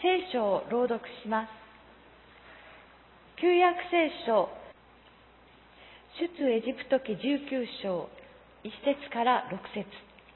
聖書を朗読します。旧約聖書、出エジプト記19章、1節から6節。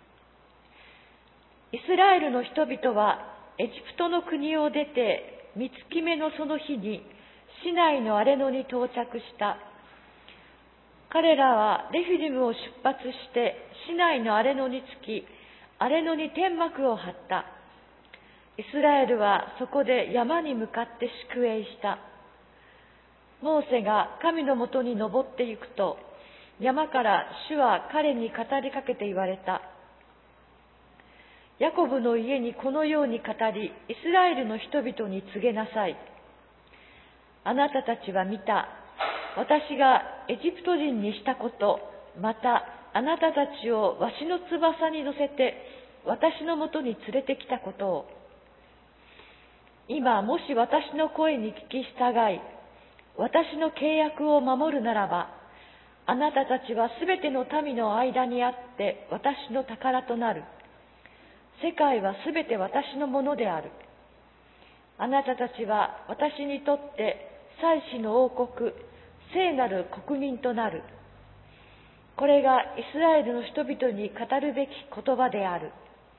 イスラエルの人々はエジプトの国を出て3月目のその日にシナイの荒れ野に到着した。彼らはレフィディムを出発してシナイの荒れ野に着き、荒れ野に天幕を張った。イスラエルはそこで山に向かって宿営した。モーセが神のもとに登っていくと、山から主は彼に語りかけて言われた。ヤコブの家にこのように語り、イスラエルの人々に告げなさい。あなたたちは見た。私がエジプト人にしたこと、またあなたたちをわしの翼に乗せて私のもとに連れてきたことを。今もし私の声に聞き従い、私の契約を守るならば、あなたたちはすべての民の間にあって私の宝となる。世界はすべて私のものである。あなたたちは私にとって祭司の王国、聖なる国民となる。これがイスラエルの人々に語るべき言葉である。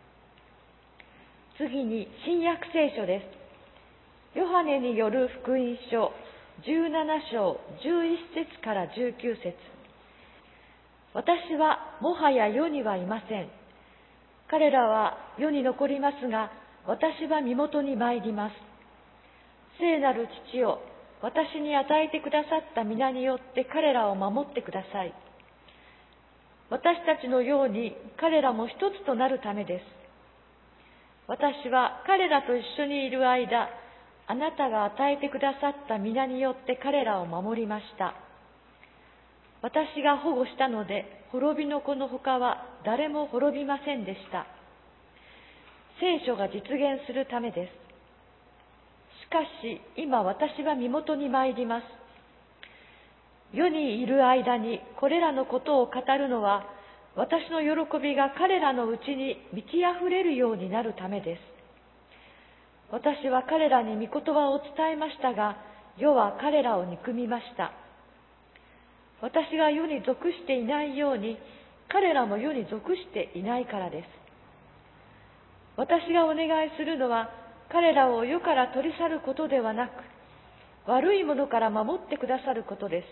次に新約聖書です。ヨハネによる福音書17章11節から19節。私はもはや世にはいません。彼らは世に残りますが、私は身元に参ります。聖なる父よ、私に与えてくださった皆によって彼らを守ってください。私たちのように彼らも一つとなるためです。私は彼らと一緒にいる間、あなたが与えてくださった皆によって彼らを守りました。私が保護したので、滅びの子の他は誰も滅びませんでした。聖書が実現するためです。しかし、今私は身元に参ります。世にいる間にこれらのことを語るのは、私の喜びが彼らのうちに満ち溢れるようになるためです。私は彼らに御言葉を伝えましたが、世は彼らを憎みました。私が世に属していないように、彼らも世に属していないからです。私がお願いするのは、彼らを世から取り去ることではなく、悪いものから守ってくださることです。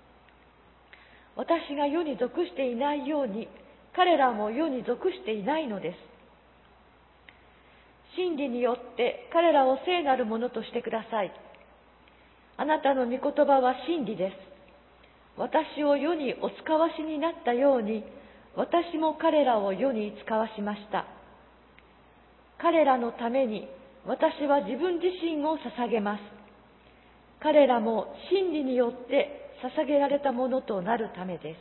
私が世に属していないように、彼らも世に属していないのです。真理によって彼らを聖なるものとしてください。あなたの御言葉は真理です。私を世にお使わしになったように、私も彼らを世に使わしました。彼らのために私は自分自身を捧げます。彼らも真理によって捧げられたものとなるためです。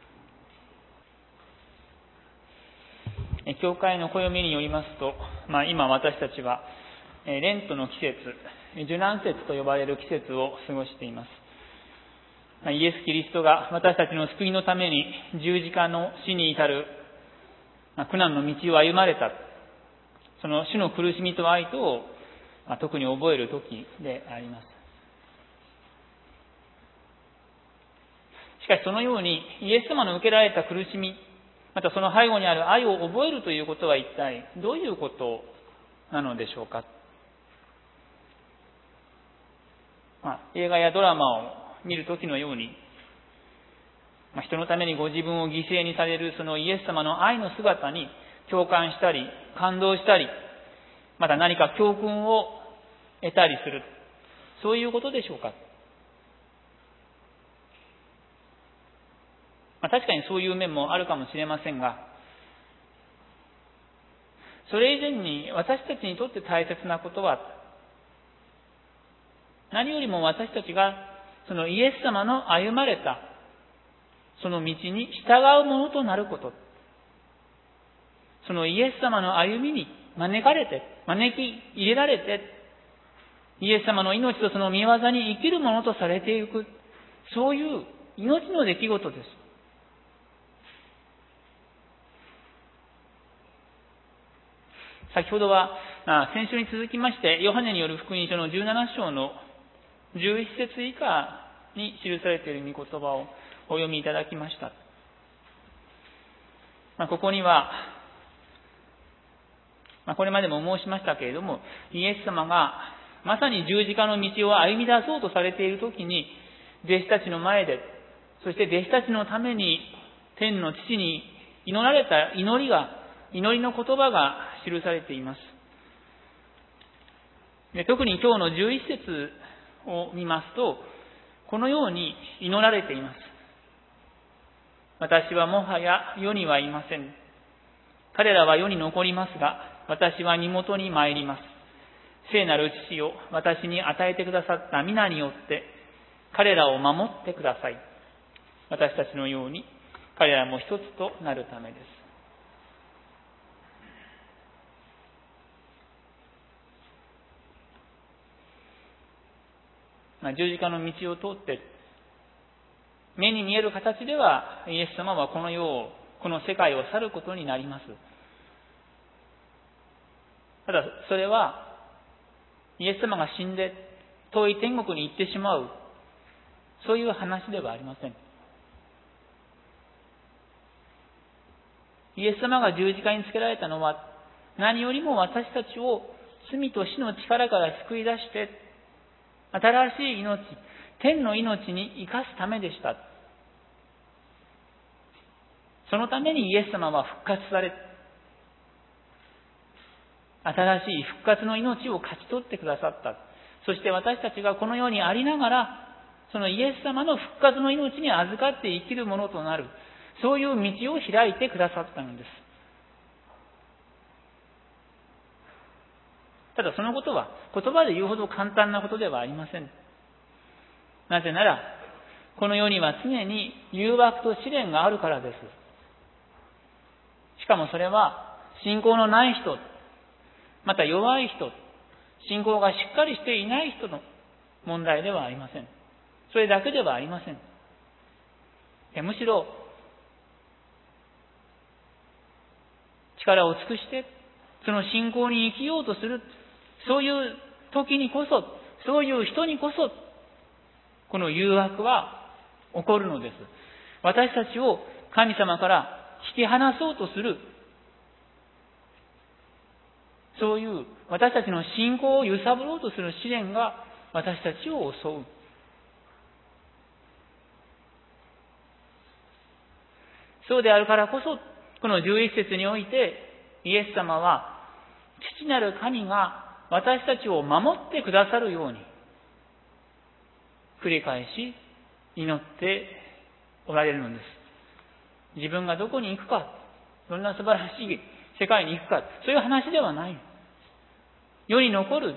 教会の暦によりますと、今私たちはレントの季節、受難節と呼ばれる季節を過ごしています。イエス・キリストが私たちの救いのために十字架の死に至る苦難の道を歩まれた。その主の苦しみと愛とを特に覚える時であります。しかしそのようにイエス様の受けられた苦しみ、またその背後にある愛を覚えるということは一体どういうことなのでしょうか。映画やドラマを見るときのように、人のためにご自分を犠牲にされるそのイエス様の愛の姿に共感したり、感動したり、また何か教訓を得たりする、そういうことでしょうか。確かにそういう面もあるかもしれませんが、それ以前に私たちにとって大切なことは、何よりも私たちがそのイエス様の歩まれたその道に従うものとなること。そのイエス様の歩みに招き入れられて、イエス様の命とその御業に生きるものとされていく、そういう命の出来事です。先ほどは先週に続きまして、ヨハネによる福音書の17章の11節以下に記されている御言葉をお読みいただきました。ここには、これまでも申しましたけれども、イエス様がまさに十字架の道を歩み出そうとされているときに、弟子たちの前で、そして弟子たちのために天の父に祈られた祈りの言葉が記されています。で、特に今日の11節を見ますと、このように祈られています。私はもはや世にはいません。彼らは世に残りますが、私は身元に参ります。聖なる父よ、私に与えてくださった皆によって、彼らを守ってください。私たちのように、彼らも一つとなるためです。十字架の道を通って、目に見える形では、イエス様はこの世を、この世界を去ることになります。ただ、それは、イエス様が死んで、遠い天国に行ってしまう、そういう話ではありません。イエス様が十字架につけられたのは、何よりも私たちを罪と死の力から救い出して、新しい命、天の命に生かすためでした。そのためにイエス様は復活され、新しい復活の命を勝ち取ってくださった。そして私たちがこの世にありながら、そのイエス様の復活の命に預かって生きるものとなる、そういう道を開いてくださったのです。ただそのことは言葉で言うほど簡単なことではありません。なぜなら、この世には常に誘惑と試練があるからです。しかもそれは信仰のない人、また弱い人、信仰がしっかりしていない人の問題ではありません。それだけではありません。むしろ力を尽くしてその信仰に生きようとする、そういう時にこそ、そういう人にこそこの誘惑は起こるのです。私たちを神様から引き離そうとする、そういう私たちの信仰を揺さぶろうとする試練が私たちを襲う。そうであるからこそ、この11節においてイエス様は父なる神が私たちを守ってくださるように繰り返し祈っておられるのです。自分がどこに行くか、どんな素晴らしい世界に行くか、そういう話ではない。世に残る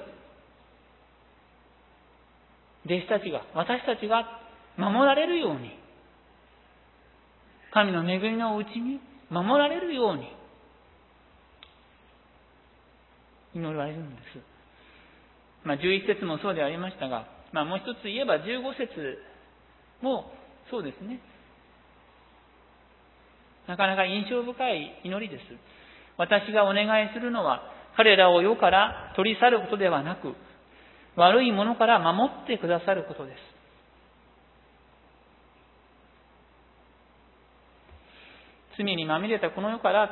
弟子たちが、私たちが守られるように、神の恵みのうちに守られるように祈られるんです。11節もそうでありましたが、もう一つ言えば15節もそうですね。なかなか印象深い祈りです。私がお願いするのは、彼らを世から取り去ることではなく、悪いものから守ってくださることです。罪にまみれたこの世から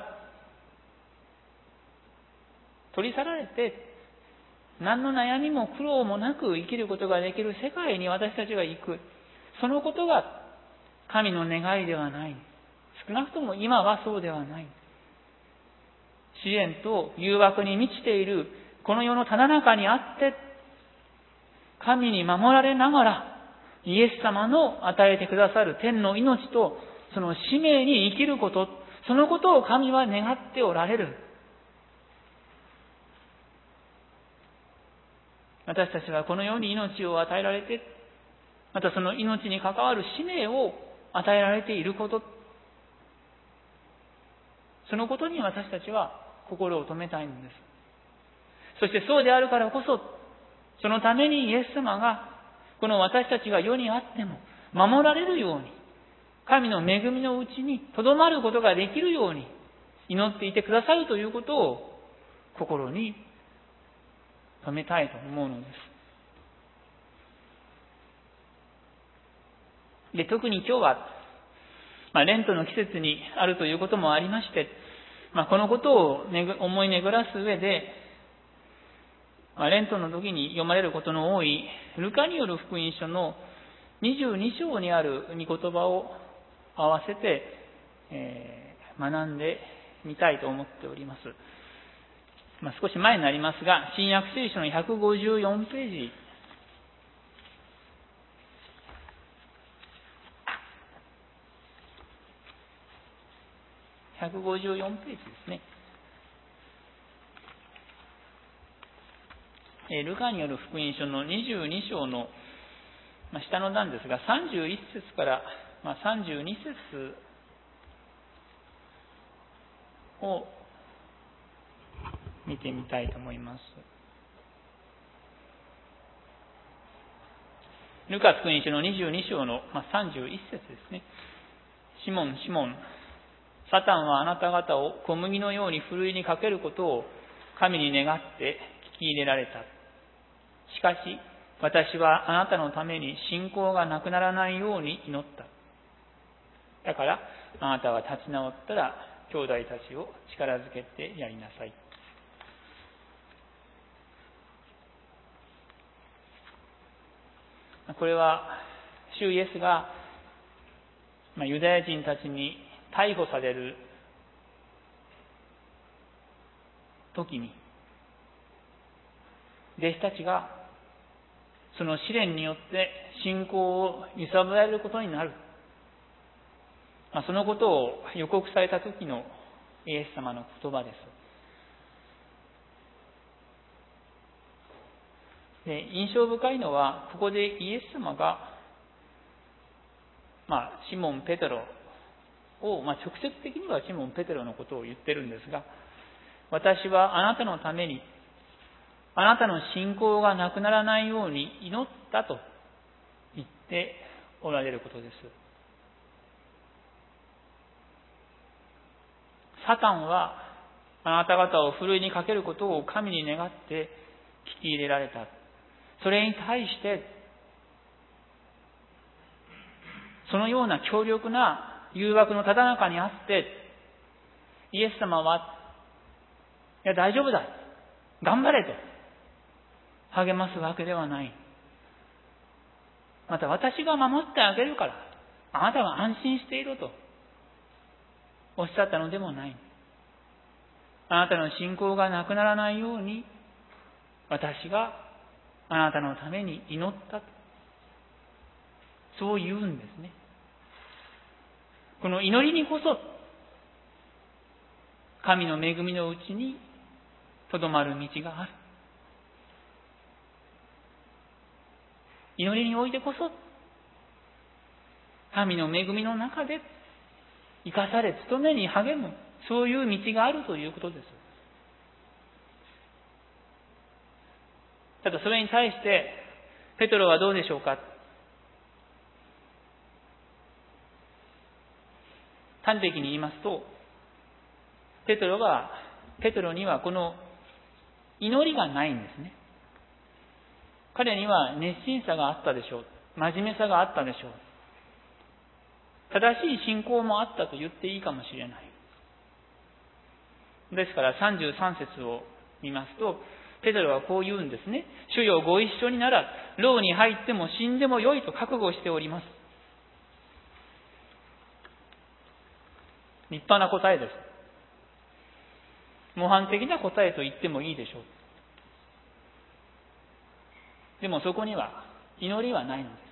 取り去られて、何の悩みも苦労もなく生きることができる世界に私たちが行く。そのことが神の願いではない。少なくとも今はそうではない。試練と誘惑に満ちているこの世のただ中にあって、神に守られながらイエス様の与えてくださる天の命とその使命に生きること、そのことを神は願っておられる。私たちはこの世に命を与えられて、またその命に関わる使命を与えられていること、そのことに私たちは心を留めたいのです。そしてそうであるからこそ、そのためにイエス様がこの私たちが世にあっても守られるように、神の恵みのうちにとどまることができるように祈っていてくださるということを心に止めたいと思うのです。で、特に今日は、レントの季節にあるということもありまして、このことを思い巡らす上で、レントの時に読まれることの多いルカによる福音書の22章にある御言葉を合わせて、学んでみたいと思っております。少し前になりますが、新約聖書の154ページ。154ページですね。ルカによる福音書の22章の下の段ですが、31節から32節を見てみたいと思います。ルカ福音書の22章の31節ですね。シモン、シモン、サタンはあなた方を小麦のようにふるいにかけることを神に願って聞き入れられた。しかし、私はあなたのために信仰がなくならないように祈った。だから、あなたが立ち直ったら、兄弟たちを力づけてやりなさい。これは、主イエスが、ユダヤ人たちに逮捕される時に、弟子たちがその試練によって信仰を揺さぶられることになる。そのことを予告された時のイエス様の言葉です。で、印象深いのは、ここでイエス様が、シモン・ペテロを、直接的にはシモン・ペテロのことを言ってるんですが、私はあなたのために、あなたの信仰がなくならないように祈ったと言っておられることです。サタンはあなた方をふるいにかけることを神に願って聞き入れられた。それに対して、そのような強力な誘惑のただ中にあって、イエス様は、いや大丈夫だ、頑張れと励ますわけではない。また私が守ってあげるから、あなたは安心していろとおっしゃったのでもない。あなたの信仰がなくならないように、私があなたのために祈ったと。そう言うんですね。この祈りにこそ、神の恵みのうちにとどまる道がある。祈りにおいてこそ、神の恵みの中で生かされ、務めに励む、そういう道があるということです。ただそれに対して、ペトロはどうでしょうか。端的に言いますと、ペトロにはこの祈りがないんですね。彼には熱心さがあったでしょう。真面目さがあったでしょう。正しい信仰もあったと言っていいかもしれない。ですから33節を見ますと、ペテロはこう言うんですね。主よご一緒になら、牢に入っても死んでもよいと覚悟しております。立派な答えです。模範的な答えと言ってもいいでしょう。でもそこには祈りはないのです。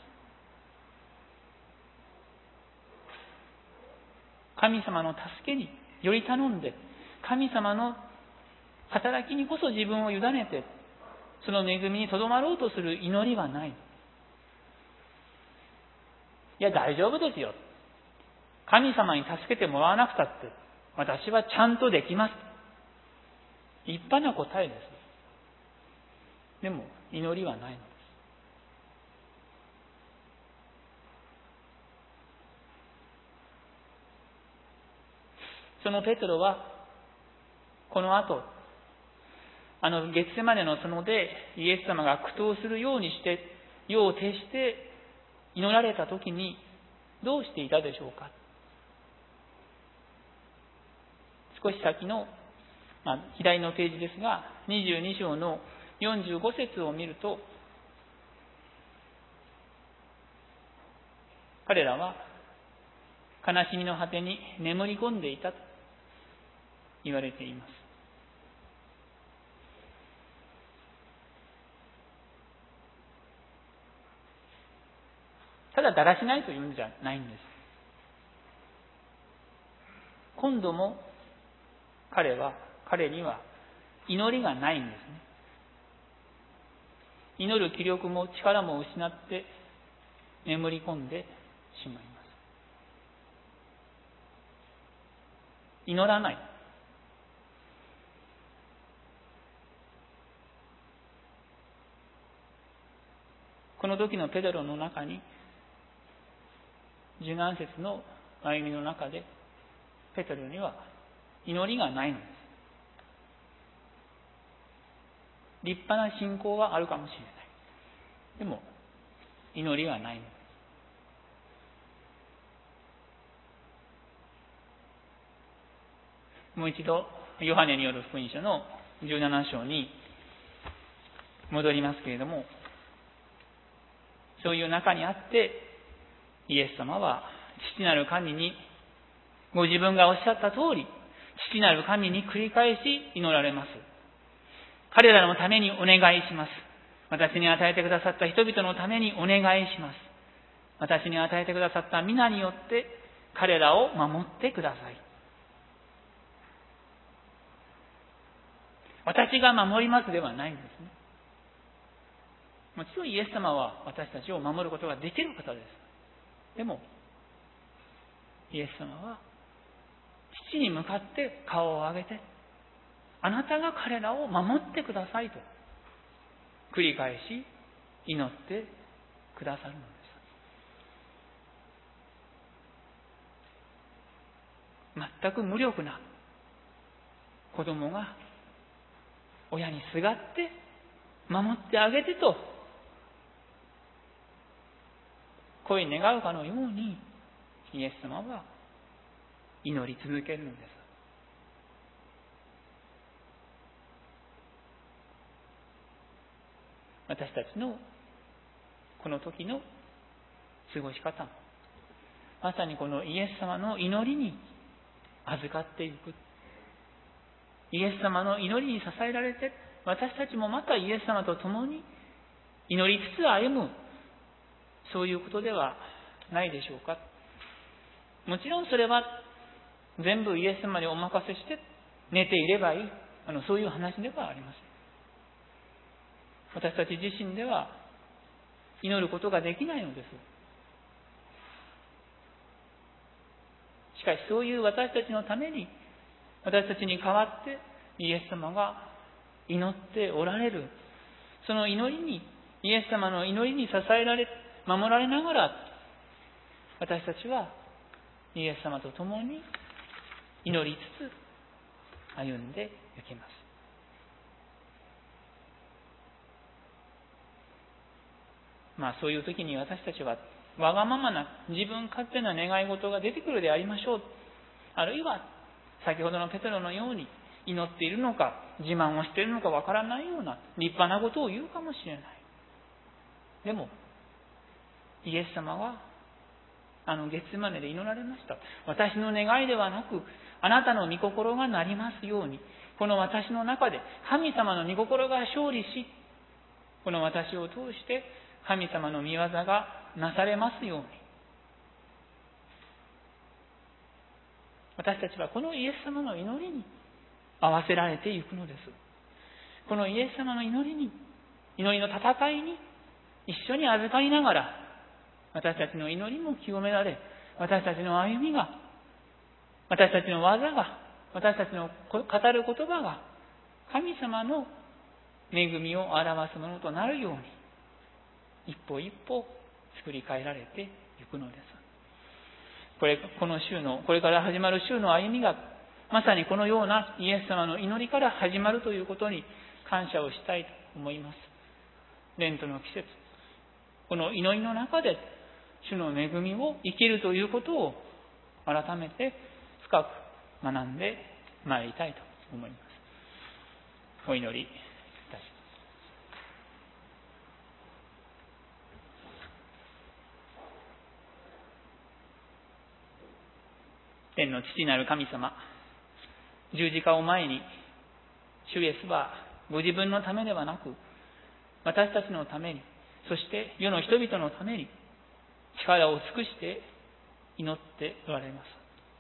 神様の助けにより頼んで、神様の働きにこそ自分を委ねて、その恵みにとどまろうとする祈りはない。いや、大丈夫ですよ。神様に助けてもらわなくたって、私はちゃんとできます。立派な答えです。でも、祈りはないのです。そのペテロは、この後、 ゲッセマネの園でイエス様が苦闘するようにして、夜を徹して祈られた時にどうしていたでしょうか。少し先の、左のページですが、22章の45節を見ると、彼らは悲しみの果てに眠り込んでいたと言われています。ただだらしないというんじゃないんです。今度も彼には祈りがないんですね。祈る気力も力も失って眠り込んでしまいます。祈らない。この時のペテロの中に、受難節の歩みの中で、ペテロには祈りがないのです。立派な信仰はあるかもしれない。でも、祈りがないのです。もう一度、ヨハネによる福音書の17章に戻りますけれども、そういう中にあって、イエス様は父なる神に、ご自分がおっしゃった通り、父なる神に繰り返し祈られます。彼らのためにお願いします。私に与えてくださった人々のためにお願いします。私に与えてくださった皆によって彼らを守ってください。私が守りますではないんですね。もちろんイエス様は私たちを守ることができる方です。でも、イエス様は父に向かって顔を上げて、あなたが彼らを守ってくださいと繰り返し祈ってくださるのです。全く無力な子供が親にすがって守ってあげてと声に願うかのように、イエス様は祈り続けるのです。私たちのこの時の過ごし方も、まさにこのイエス様の祈りに預かっていく。イエス様の祈りに支えられて、私たちもまたイエス様と共に祈りつつ歩む、そういうことではないでしょうか。もちろんそれは全部イエス様にお任せして寝ていればいい、そういう話ではありません。私たち自身では祈ることができないのです。しかしそういう私たちのために、私たちに代わってイエス様が祈っておられる、その祈りに、イエス様の祈りに支えられ、守られながら、私たちはイエス様と共に祈りつつ歩んでいきます。そういう時に私たちはわがままな自分勝手な願い事が出てくるでありましょう。あるいは先ほどのペテロのように祈っているのか自慢をしているのかわからないような立派なことを言うかもしれない。でもイエス様はゲッセマネで祈られました。私の願いではなくあなたの御心がなりますように、この私の中で神様の御心が勝利し、この私を通して神様の御業がなされますように。私たちはこのイエス様の祈りに合わせられていくのです。このイエス様の祈りに、祈りの戦いに一緒に預かりながら、私たちの祈りも清められ、私たちの歩みが、私たちの技が、私たちの語る言葉が神様の恵みを表すものとなるように、一歩一歩作り変えられていくのです。これから始まる週の歩みがまさにこのようなイエス様の祈りから始まるということに感謝をしたいと思います。レントの季節、この祈りの中で主の恵みを生きるということを改めて深く学んでまいりたいと思います。お祈りいたします。天の父なる神様、十字架を前に主イエスはご自分のためではなく、私たちのために、そして世の人々のために力を尽くして祈っておられます。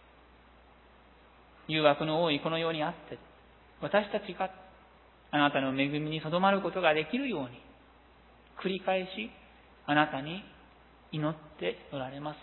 誘惑の多いこの世にあって、私たちがあなたの恵みにとどまることができるように、繰り返しあなたに祈っておられます。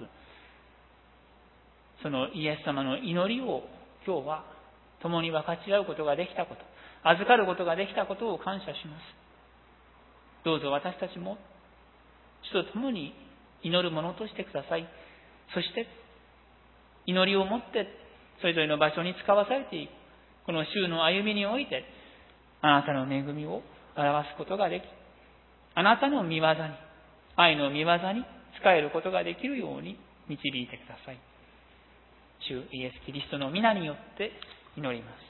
そのイエス様の祈りを今日は共に分かち合うことができたこと、預かることができたことを感謝します。どうぞ私たちも主と共に祈るものとしてください。そして祈りをもってそれぞれの場所に使わされていくこの週の歩みにおいて、あなたの恵みを表すことができ、あなたの御業に、愛の御業に使えることができるように導いてください。主イエス・キリストの皆によって祈ります。